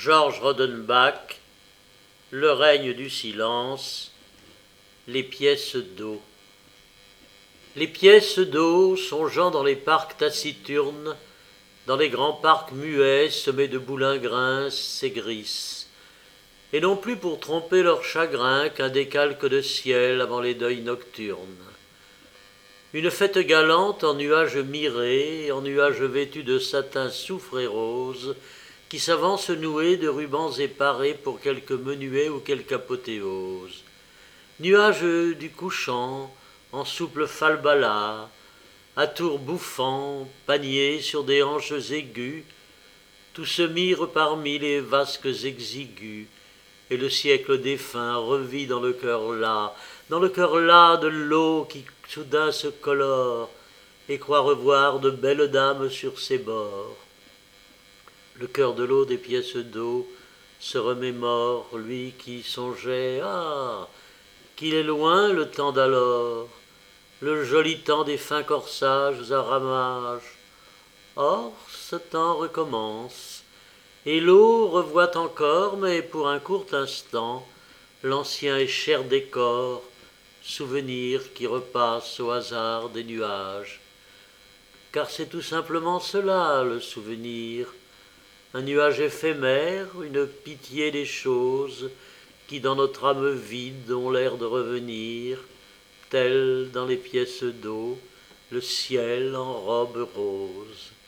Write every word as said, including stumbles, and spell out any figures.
Georges Rodenbach, Le règne du silence, les pièces d'eau. Les pièces d'eau, songeant dans les parcs taciturnes, dans les grands parcs muets semés de boulingrins, s'aigrissent, et non plus pour tromper leur chagrin qu'un décalque de ciel avant les deuils nocturnes. Une fête galante en nuages mirés, en nuages vêtus de satin soufre et rose, qui s'avance nouée de rubans éparés pour quelque menuet ou quelque apothéose. Nuages du couchant, en souple falbala, à tours bouffants, paniers sur des hanches aiguës, tout se mire parmi les vasques exigus, et le siècle défunt revit dans le cœur las, dans le cœur las de l'eau qui soudain se colore, et croit revoir de belles dames sur ses bords. Le cœur de l'eau des pièces d'eau se remémore, lui qui songeait, ah, qu'il est loin le temps d'alors, le joli temps des fins corsages à ramages. Or, ce temps recommence, et l'eau revoit encore, mais pour un court instant, l'ancien et cher décor, souvenir qui repasse au hasard des nuages. Car c'est tout simplement cela, le souvenir, un nuage éphémère, une pitié des choses qui dans notre âme vide ont l'air de revenir, tel dans les pièces d'eau, le ciel en robe rose.